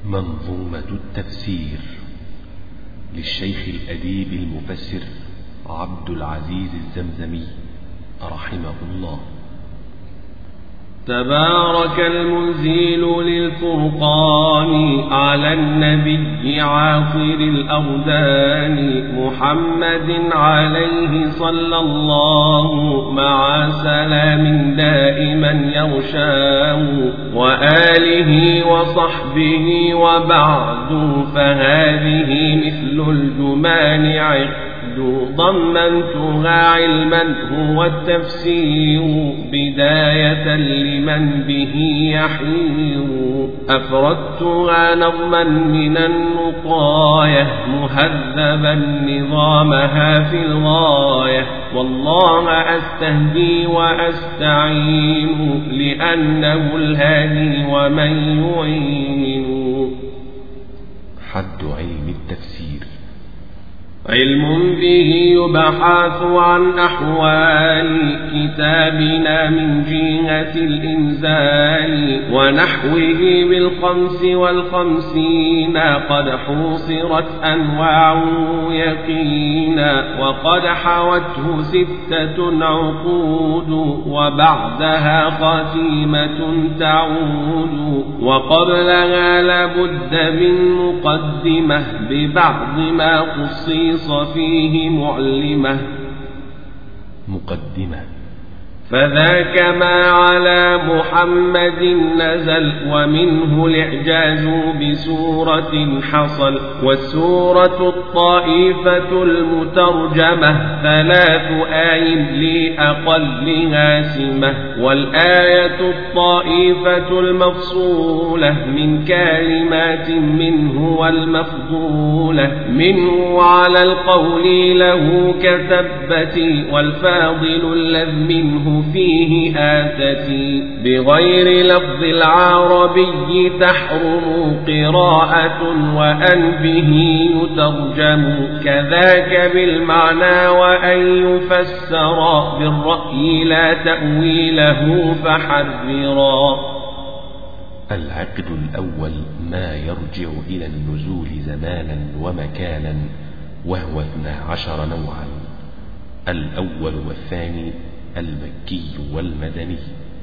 منظومة التفسير للشيخ الأديب المفسر عبد العزيز الزمزمي رحمه الله. تبارك المنزل للفرقان على النبي عاصر الأردان محمد عليه صلى الله مع سلام دائما يغشاه وآله وصحبه وبعد فهذه مثل الجمان عقد ضمنتها علما هو التفسير بداية لمن به يحير أفردتها نظما من النقاية مهذبا نظامها في الغاية والله أستهدي وأستعين لأنه الهادي ومن يعين. حد علم التفسير علم به يبحث عن أحوال كتابنا من جهة الإنزال ونحوه بالخمس والخمسين قد حوصرت أنواع يقينا وقد حوته 6 عقود وبعدها خاتمة تعود وقبلها لابد من مقدمة ببعض ما خصيص فيه معلمة. مقدمة فذاك ما على محمد نزل ومنه الإعجاز بسورة حصل والسورة الطائفة المترجمة 3 آي لأقلها سمة والآية الطائفة المفصولة من كلمات منه والمفضولة منه على القول له كثبت والفاضل الذي منه فيه آتتي بغير لفظ العربي تحرم قراءة وأن به يترجم كذاك بالمعنى وأن يفسر بالرأي لا تأويله فحررا. العقد الأول ما يرجع إلى النزول زمانا ومكانا وهو 12 نوعا. الأول والثاني المكي والمدني.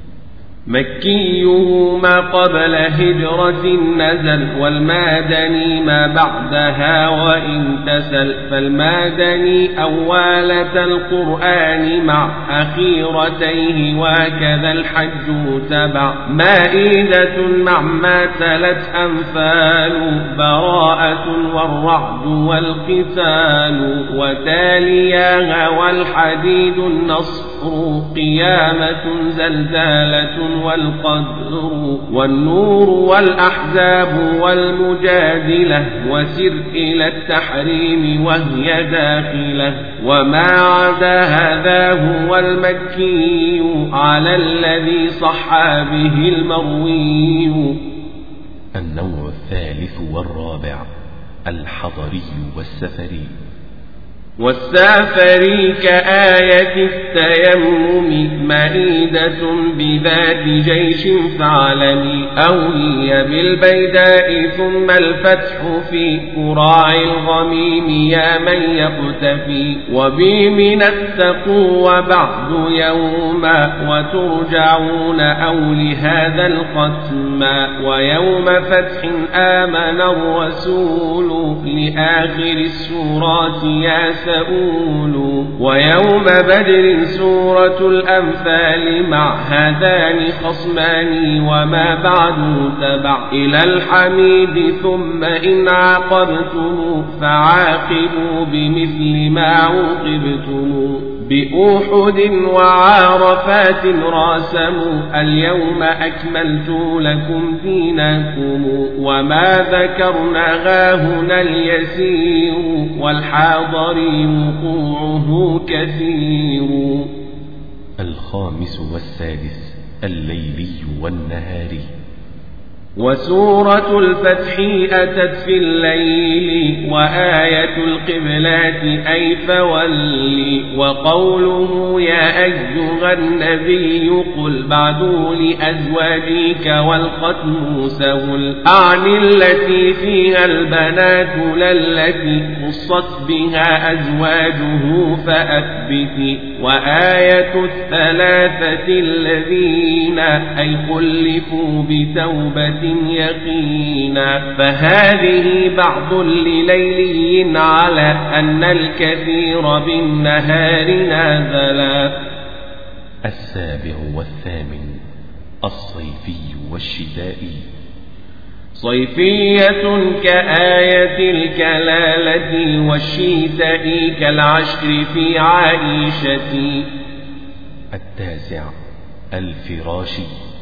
مكيه ما قبل هجرة نزل والمدني ما بعدها وإن تسل فالمدني أولة القرآن مع أخيرتيه وكذا الحج تبع مائدة مع ما تلت أنفال براءة والرعد والقتال وتالياها والحديد النصر قيامة زلزالة والقدر والنور والأحزاب والمجادلة وسر إلى التحريم وهي داخلة وما عدا هذا هو المكي على الذي صح به المروي. النوع الثالث والرابع الحضري والسفري. والسافري كآية التيمم مائدة بذات جيش فعلني أو هي بالبيداء ثم الفتح في قراع الغميم يا من يقتفي وبي من التقو وبعد يوما وترجعون أو لهذا الختم ويوم فتح آمن الرسول لآخر السورات يا سؤول ويوم بدر سورة الأنفال مع هذان خصمان وما بعد تبع إلى الحميد ثم إن عاقبتم فعاقبوا بمثل ما عوقبتم بأحد وعرفات راسموا اليوم أكملت لكم دينكم وما ذكرنا هنا اليسير والحاضر وقوعه كثير. الخامس والسادس الليلي والنهاري. وسورة الفتح أتت في الليل وآية القبلات أي فولي وقوله يا أيها النبي قل بعد لأزواجك والختم سهل أعني التي فيها البنات للتي خصت بها أزواجه فأثبت وآية الثلاثة الذين أي خلفوا بتوبة يقينا فهذه بعض لليلي على أن الكثير بالنهار نازلا. السابع والثامن الصيفي والشتائي. صيفية كآية الكلالة والشتاء كالعشر في عائشة. التاسع الفراشي.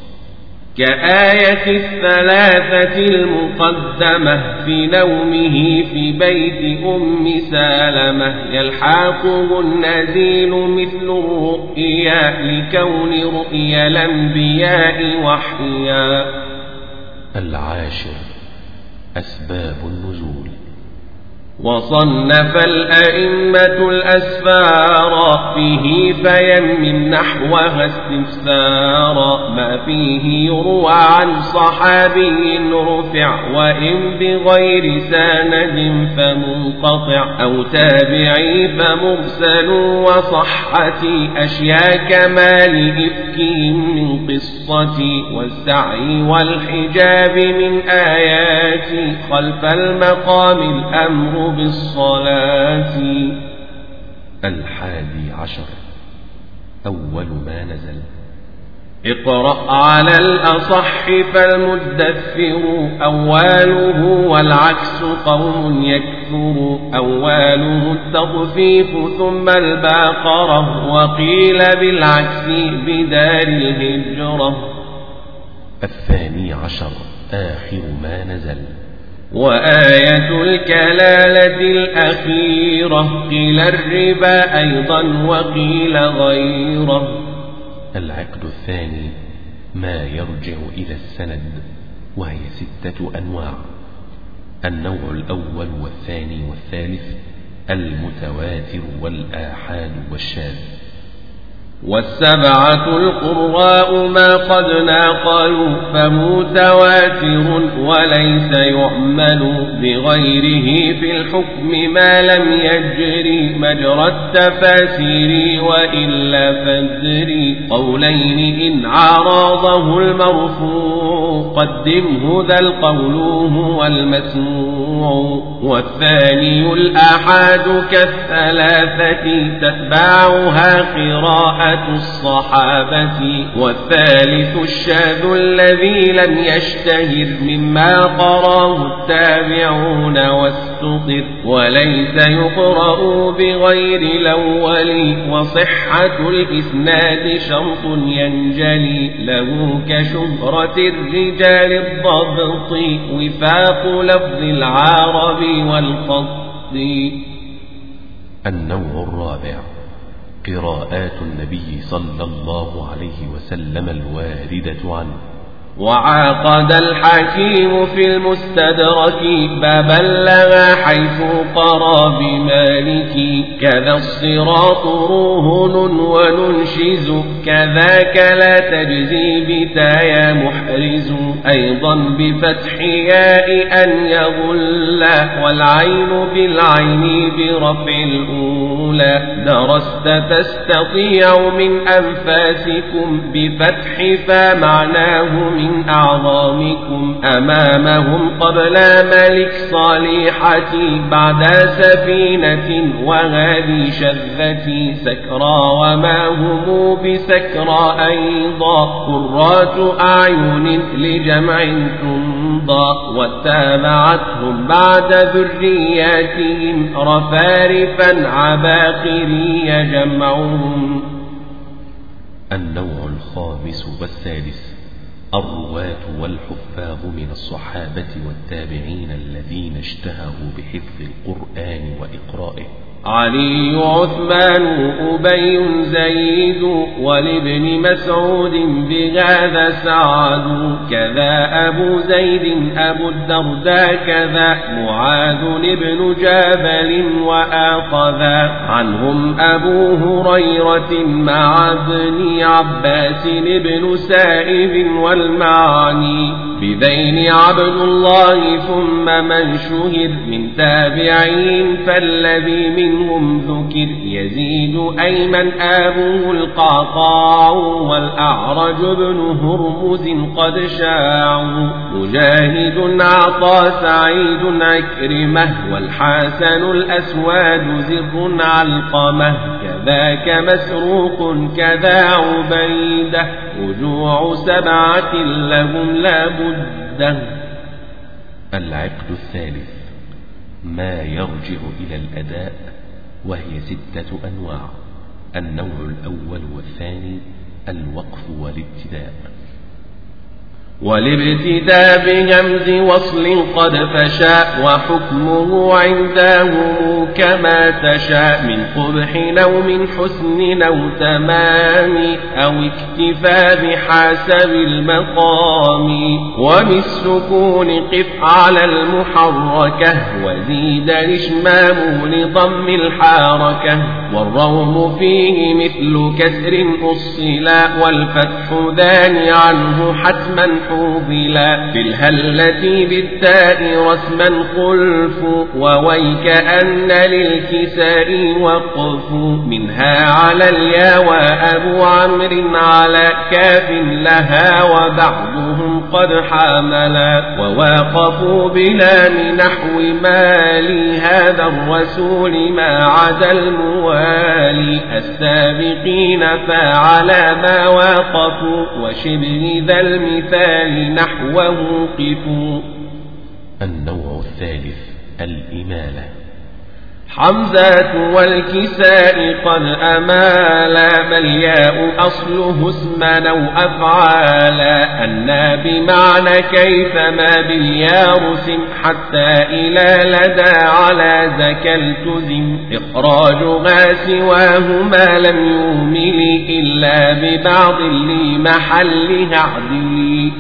كآية الثلاثة المقدمة في نومه في بيت أم سالمة يلحاقه النزيل مثل الرؤيا لكون رؤيا الأنبياء وحيا. العاشر أسباب النزول. وصنف الأئمة الأسفار فيه فيمن نحوها استفسارا ما فيه يروى عن صحابي رفع وإن بغير سند فمنقطع أو تابعي فمرسل وصحة أشياء كمال إفكهم من قصة والسعي والحجاب من آيات خلف المقام الأمر بالصلاة. الحادي عشر أول ما نزل. اقرأ على الأصح فالمدثر أوله والعكس قوم يكثر أوله التطفيف ثم الباقرة وقيل بالعكس بدار الهجرة. الثاني عشر آخر ما نزل. وآية الكلالة الأخيرة قيل الربا أيضا وقيل غيره. العقد الثاني ما يرجع إلى السند وهي 6 أنواع. النوع الأول والثاني والثالث المتواتر والآحاد والشاذ. والسبعة القراء ما قد ناقلوا فمتواتر وليس يعمل بغيره في الحكم ما لم يجري مجرى التفاسير وإلا فالذري قولين إن عارضه المرفوع قدمه ذا القول هو المسموع. والثاني الآحاد كالثلاثة تتبعها قراءة الصحابة. والثالث الشاذ الذي لم يشتهر مما قراه التابعون واستطر وليس يقرأ بغير الأول. وصحة الإسناد شرط ينجلي له كشهرة الرجال الضبط وفاق لفظ العرب والخط. النوع الرابع قراءات النبي صلى الله عليه وسلم الواردة عنه. وعاقد الحكيم في المستدرك فبلغ حيث قرى بمالك كذا الصراط رهن وننشز كذاك لا تجزي بتايا محرز أيضا بفتح ياء أن يغل والعين بالعين برفع الأولى. درست تستطيع من أنفاسكم بفتح فمعناه من أعظامكم أمامهم قبل ملك صالحة بعد سفينة وهذه شذة سكرى وما هم بسكرى أيضا قرات أعين لجمع تمضى واتبعتهم بعد ذرياتهم رفارفا عباقري جمعهم. النوع الخامس والسادس الرواة والحفاظ من الصحابة والتابعين الذين اشتهروا بحفظ القرآن وإقرائه. علي عثمان أبي زيد ولابن مسعود بهذا سعد كذا أبو زيد أبو الدرداء كذا معاذ بن جبل وآخذا عنهم أبو هريرة مع ابن عباس بن سائب والمعني بذين عبد الله ثم من شهر من تابعين فالذي منهم ذكر يزيد أيمن أبوه القعقاع والأعرج بن هرمز قد شاعوا مجاهد عطى سعيد عكرمة والحسن الأسود زر علقمة كذاك مسروق كذا عبيدة رجوع سبعة لهم لا بد. العقد الثالث ما يرجع إلى الأداء وهي 6 أنواع. النوع الأول والثاني الوقف والابتداء. والابتداء بهمز وصل قد فشاء وحكمه عندهم كما تشاء من قبح أو من حسن أو تمام أو اكتفاء بحسب المقام وبالسكون قف على المحركة وزيد الإشمام لضم الحركة والروم فيه مثل كسر أصلا والفتح ذان عنه حتما في الهلة بالتاء رسما خلف وويك أن للكساء وقف منها على الياء وأبو عمرو على كاف لها وبعضهم قد حاملا وواقفوا بلام نحو مالي هذا الرسول ما عدا الموالي السابقين فعلى ما واقفوا وشبه ذا المثال نحوه قفوا. النوع الثالث الإمالة. حمزة والكساء قد أمالا ملياء أصله اسما أو أفعالا أنا بمعنى كيفما باليارسم حتى إلى لدى على ذاك التزم إخراجها سواهما لم يمل إلا ببعض لمحلها عدل.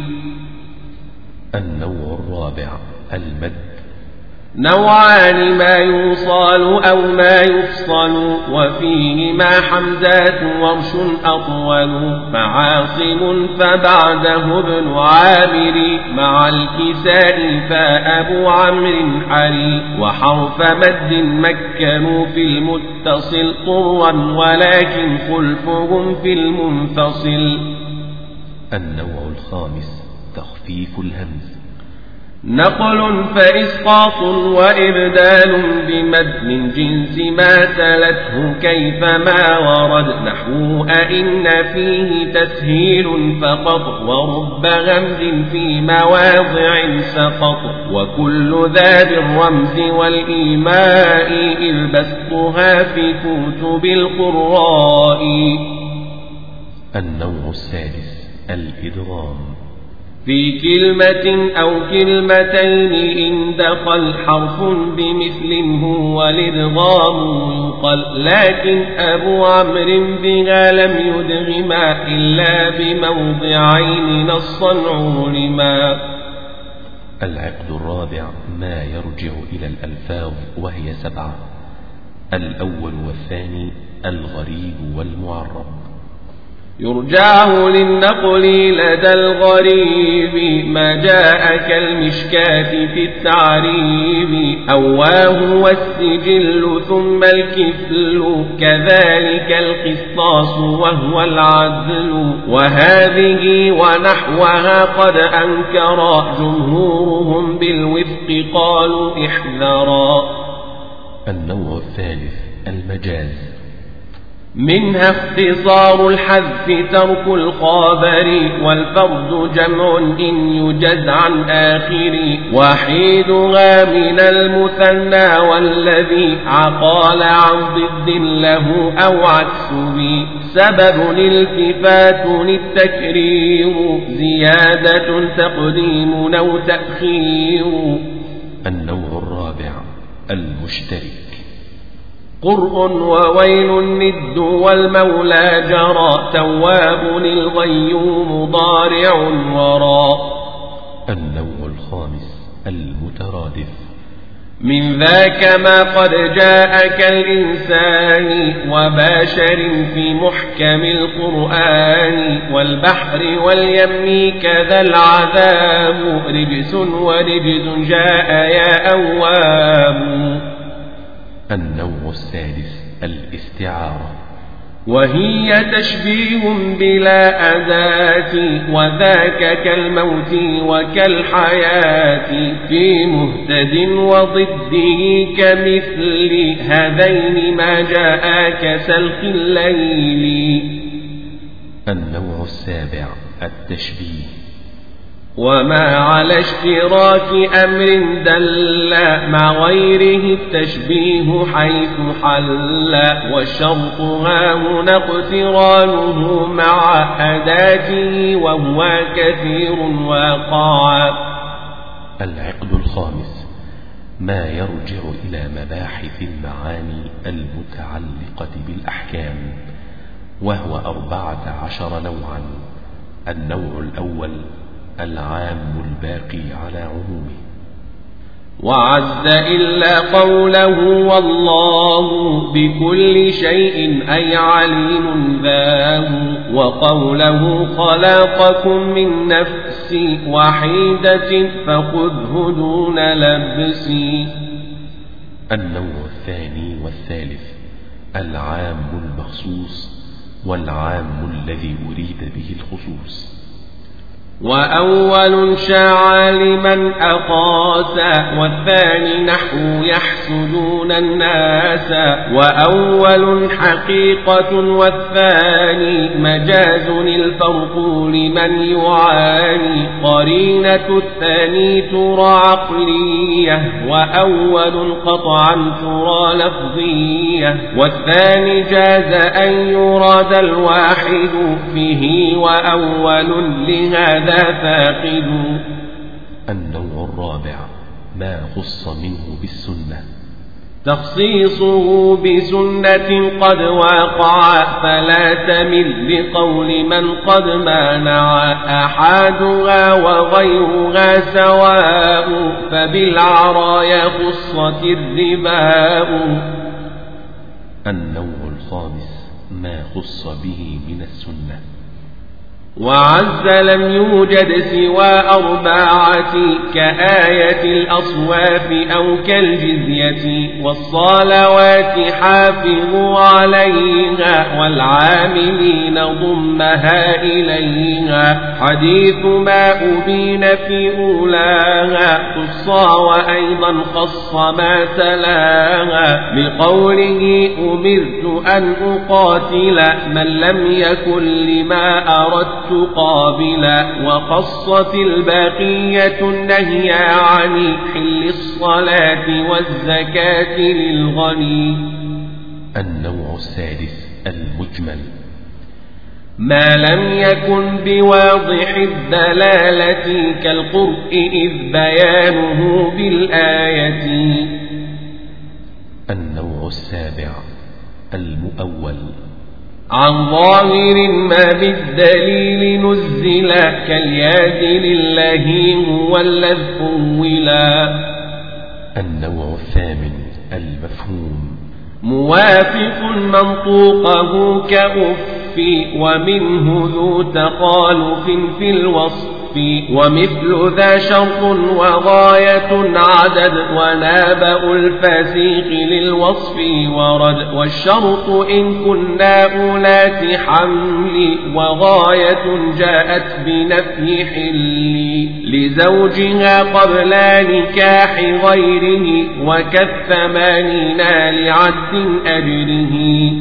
النوع الرابع المد. نوعان ما يوصل أو ما يفصل وفيه ما حمزات ورش أطول معاصم فبعده ابن عامر مع الكساء فأبو عمرو حري وحرف مد مكنوا في المتصل طرا ولكن خلفهم في المنفصل. النوع الخامس تخفيف الهمز. نقل فإسقاط وإبدال بمد من جنس ما تلته كيفما ورد نحو أئن فيه تسهيل فقط ورب غمز في مواضع سقط وكل ذا بالرمز والإيماء إذ بسطها في كتب القراء. النوع السادس الإدغام. في كلمة أو كلمتين إن دخل حرف بمثل هو الإدغام يقل لكن أبو عمرو بها لم يدغما إلا بموضعين نصا علما. العقد الرابع ما يرجع إلى الألفاظ وهي 7. الأول والثاني الغريب والمعرب. يرجعه للنقل لدى الغريب ما جاء كالمشكاة في التعريب أواه والسجل ثم الكفل كذلك القسطاس وهو العدل وهذه ونحوها قد أنكر جمهورهم بالوفق قالوا احذرا. النوع الثالث المجاز. منها اختصار الحذف ترك الخبر والفرد جمع إن يجز عن آخر وحيدها من المثنى والذي عقال عن ضد له أو عكسه سبب الالتفات التكرير زيادة تقديم أو تأخير. النوع الرابع المشترك. قرء وويل الند والمولى جرى تواب الغيوم ضارع وراء. النوع الخامس المترادف. من ذاك ما قد جاء كالإنسان وباشر في محكم القرآن والبحر واليم كذا العذاب رجس ورجز جاء يا أواب. النوع السادس الاستعارة، وهي تشبيه بلا أذات وذاك كالموت وكالحياة في مهتد وضده كمثل هذين ما جاء كسلخ الليل. النوع السابع التشبيه، وما على اشتراك أمر دل مع غيره التشبيه حيث حل والشرط هاهنا اقترانه مع أداته وهو كثير وقع. العقد الخامس ما يرجع إلى مباحث المعاني المتعلقة بالأحكام، وهو 14 نوعا. النوع الأول العام الباقي على عمومه، وعز إلا قوله والله بكل شيء أي عليم ذاه، وقوله خلقكم من نفس وحيدة فخذه دون لبس. النوع الثاني والثالث العام المخصوص والعام الذي أريد به الخصوص. وأول شاع لمن أقاس والثاني نحو يحسدون الناس، وأول حقيقة والثاني مجاز الفرق لمن يعاني، قرينة الثاني ترى عقلية وأول قطعا ترى لفظية، والثاني جاز أن يراد الواحد فيه وأول لهذا فاقد. النوع الرابع ما خص منه بالسنة، تخصيصه بسنة قد وقع فلا تمل بقول من قد مانع، أحادها وغيرها سواء فبالعرايا خصت الرباء. النوع الخامس ما خص به من السنة، وعز لم يوجد سوى أربعة كآية الأصواف أو كالجزية، والصلوات حافظوا عليها والعاملين ضمها إليها، حديث ما أبين في أولاها خصا وأيضا خص ما تلاها، بقوله أمرت أن أقاتل من لم يكن لما أردت قابلا، وخصت البقية النهي عن حل الصلاة والزكاة للغني. النوع السادس المجمل، ما لم يكن بواضح الدلالة كالقرء إذ بيانه بالآية. النوع السابع المؤول، عن ظاهر ما بالدليل نزل كالياد لله هو الذي أولا. النوع الثامن المفهوم، موافق منطوقه كأف ومنه ذو تخالف في الوصف، ومثل ذا شرط وغاية عدد ونابأ الفسيق للوصف ورد، والشرط إن كنا أولات حمل وغاية جاءت بنفي حل لزوجها قبل نكاح غيره، وكالثمانين لعد أجره.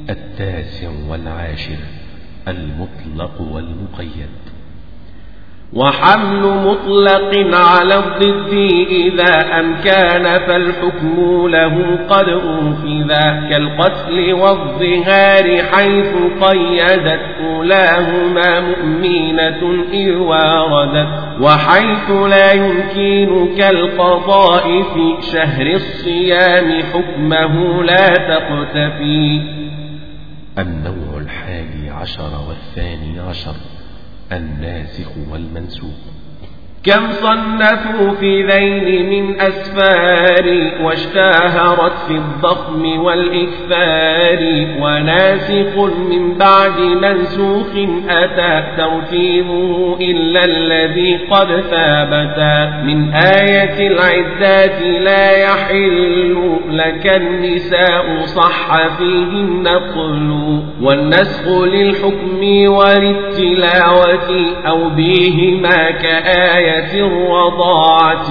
التاسع والعاشر المطلق والمقيد، وحمل مطلق على الضد إذا أمكان فالحكم له قد أنفذا كالقتل والظهار حيث قيدت أولاهما مؤمنة إذ واردت وحيث لا يمكن كالقضاء في شهر الصيام حكمه لا تقتفي. النوع 11 والثاني عشر الناسخ والمنسوخ. كم صنفوا في ذين من أسفار واشتهرت في الضخم والإكثار وناسخ من بعد منسوخ أتى ترتيبه إلا الذي قد ثابتا من آية العدات لا يحل لك النساء صح فيه النقل والنسخ للحكم وللتلاوة أو بهما كآية الرضاعة.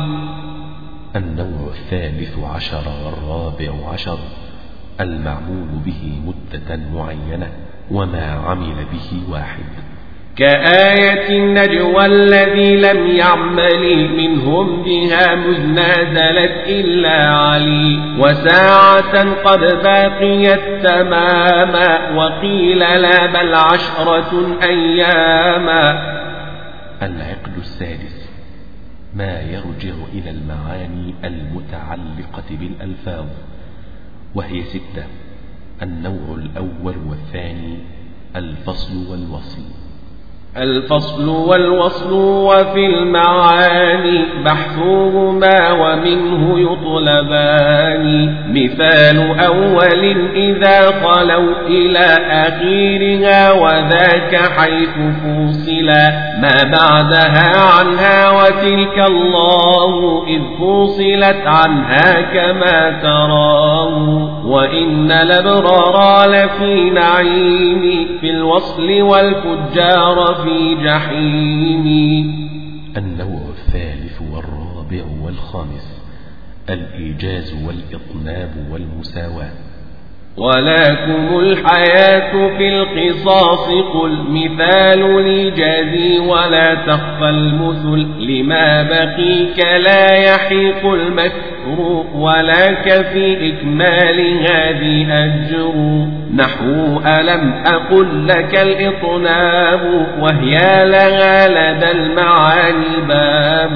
النوع 13 والرابع عشر المعمول به مدة معينة وما عمل به واحد كآية النجوى الذي لم يعمل منهم بها مذ نزلت إلا علي وساعة قد باقيت تماما وقيل لا بل 10 أياما. العقد السادس ما يرجع إلى المعاني المتعلقة بالألفاظ وهي 6. النوع الأول والثاني الفصل والوصل. الفصل والوصل وفي المعاني بحثهما ومنه يطلبان مثال أول إذا خلوا إلى آخرها وذاك حيث فوصلا ما بعدها عنها وتلك الله إذ فوصلت عنها كما تراه وإن الأبرار لفي نعيم في الوصل والفجار في جحيم. النوع 3 والرابع والخامس الإيجاز والإطناب والمساواة. ولكم الحياة في القصاص قل مثال لجازي ولا تخفى المثل لما بقيك لا يحيق المكر ولك في إكمال هذه أجر نحو ألم أقل لك الإطناب وهي لها لدى المعاني باب.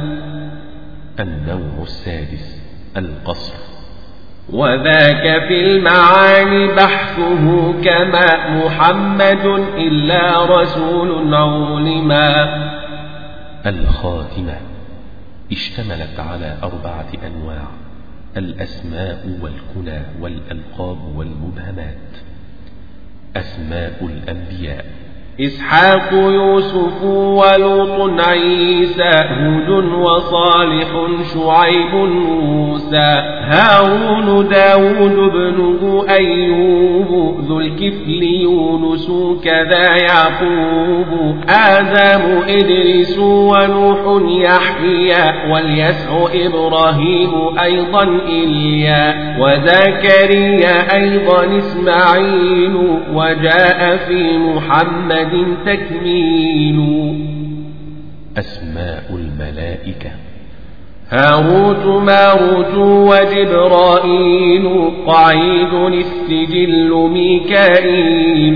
النوع 6 القصر. وذاك في المعاني بحثه كما محمد إلا رسول علما. الخاتمة اشتملت على 4 أنواع الأسماء والكنى والألقاب والمبهمات. أسماء الأنبياء إسحاق يوسف ولوط عيسى هود وصالح شعيب موسى هارون داود ابنه أيوب ذو الكفل يونس كذا يعقوب آدم إدريس ونوح يحيى واليسع إبراهيم أيضا إليا وزكريا أيضا إسماعيل وجاء في محمد تكميل. أسماء الملائكة هاروت ماروت وجبرائيل قعيد السجل ميكائيل.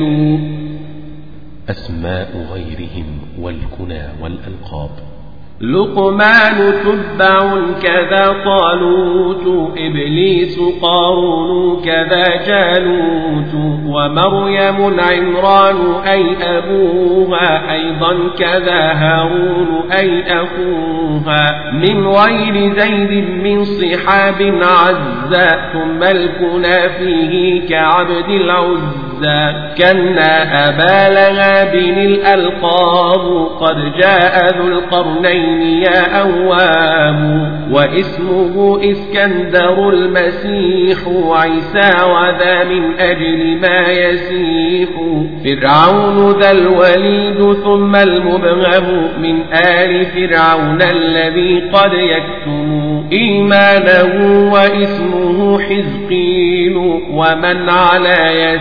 أسماء غيرهم والكنى والألقاب لقمان تبع كذا طالوت إبليس قارون كذا جالوت ومريم عمران أي أبوها أيضا كذا هارون أي أخوها من غير زيد من صحاب عزا ثم الكنى فيه كعبد العزى كنا أبا لهب الألقاب قد جاء ذو القرنين يا أوام واسمه إسكندر المسيح عيسى وذا من أجل ما يسيح فرعون ذا الوليد ثم المبهم من آل فرعون الذي قد يكتم إيمانه واسمه حزقيل ومن على ياسين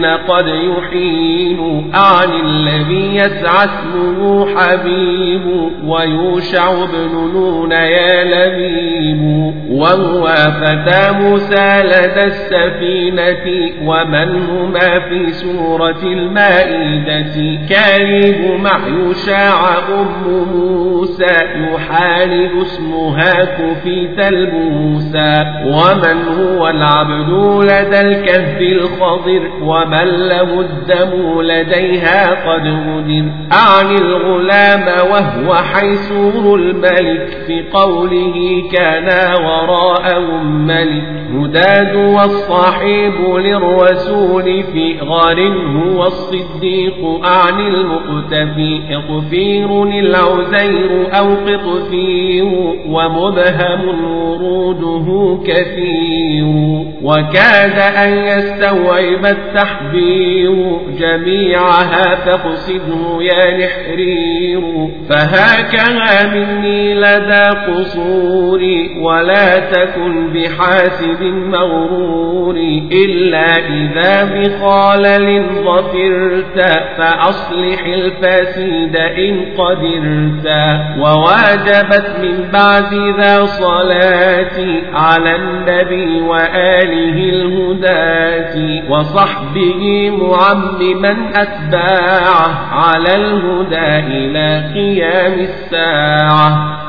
الحين قد يحين أعني الذي يسعى اسمه حبيب ويوشع بن نون يا لبيب وهو فتى موسى لدى السفينة ومن هما في سورة المائدة كالب مع يوشع أم موسى يحالب اسمها كفيت الموسى ومن هو العبد لدى الكهف الخضر ومن له الدم لديها قد غدر أعني الغلام وهو حيسور الملك في قوله كان وراءهم ملك هداد والصاحب للرسول في غار هو الصديق أعني المقتفي اغفير العزير أو قطفير ومبهم وروده كثير وكاد أن يستوعب التحبير جميعها فاقصده يا نحرير فهاكها مني لدى قصوري ولا تكن بحاسد مغرور إلا إذا بخالل ظفرت فأصلح الفاسد إن قدرت وواجبت من بعد ذا صلاتي على النبي وآله الهداة وصحبه معمما أتباعه على الهدى إلى قيام الساعة